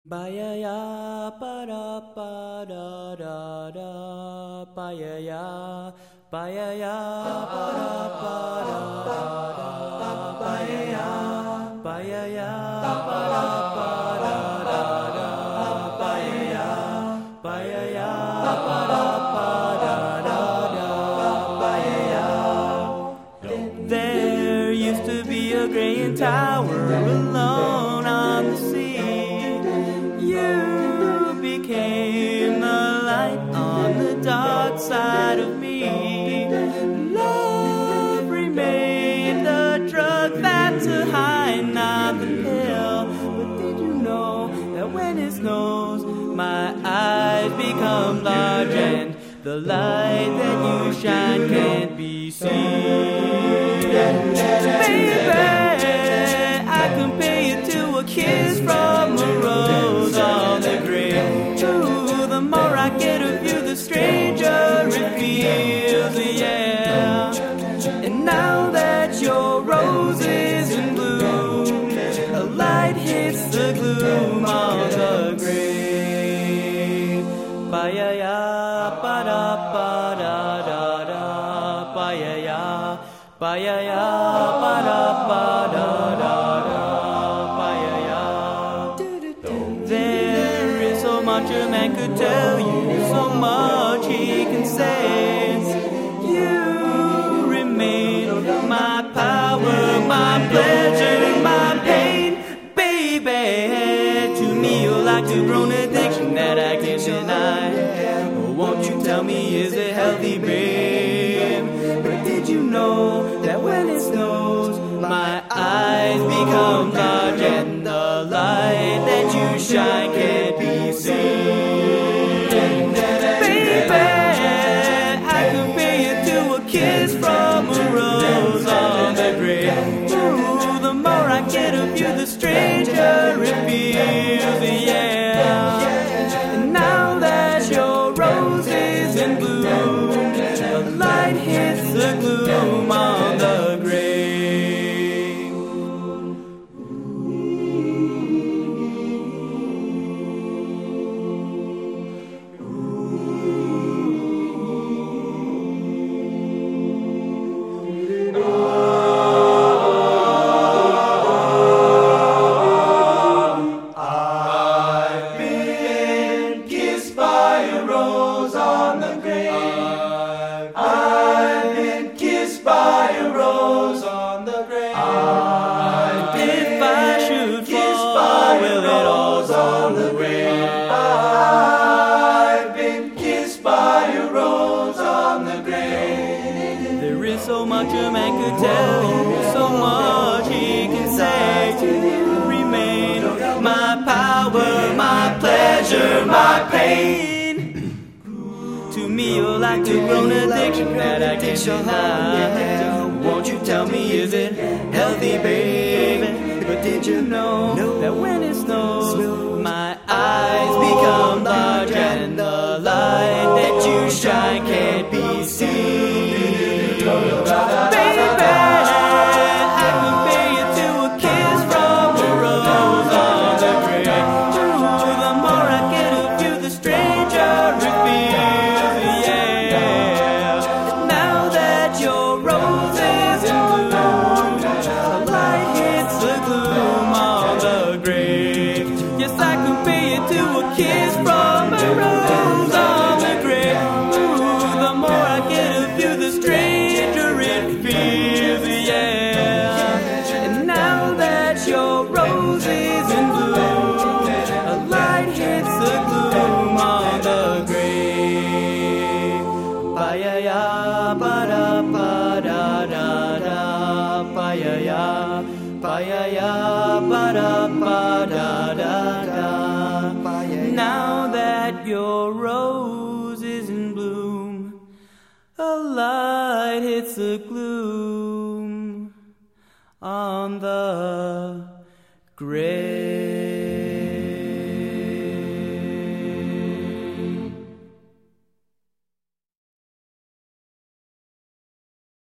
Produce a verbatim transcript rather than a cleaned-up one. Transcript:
Ba ya ya ba da ba da da da ba ya ya ba ya ya ba da ba da da da ba ya ya ba ya ya ba da ba da da da ba ya ya ba ya ya ba da ba da da da ba ya ya. There used to be a great tower alone on the sea. You became the light on the dark side of me. Love remained the drug that's a high, not the pill. But did you know that when it snows, my eyes become large and the light that you shine can't be seen? Baby, I compare you to a kiss from a rose on the grave. Ooh, the more I get of you, the stranger it feels, yeah. And now that your rose is in bloom, a light hits the gloom on the grave. Ba ya ya, ba da ba da da da, ba ya ya, ba ya ya, ba da ba da da da. Much a man could tell you, so much he can say. You remain my power, my pleasure, my pain, baby. To me you're like a grown addiction that I can't deny. Oh, won't you tell me, is it healthy, babe? But did you know that when it snows, my eyes become large and the light that you shine can't be seen? From a rose on the grave. Ooh, the more I get of you, the stranger it feels, yeah. And now that your rose is in bloom, the light hits the gloom on the grave. So much a man could tell you, so much he can say. To you remain my power, my pleasure, my pain. To me you're like a grown addiction that I can't deny. Won't you tell me, is it healthy, baby? But did you know that when it snows, my eyes become large and the light that you shine can't be seen? Baby, I compare you to a kiss from a rose on the grave. Ooh, the more I get of you, the stranger it feels, yeah. Now that your rose is in bloom, the light hits the gloom on the grave. Yes, I compare you to a kiss from a rose on the grave. Ooh, the more I get of you, the stranger it feels, yeah. And now that your rose is in bloom, a light hits the gloom on the grave. Ba ya ya, ba da ba da da da, ba ya ya, ba ya ya, ba da ba da da da. Now that your rose is in bloom, a light hits the gloom on the grave.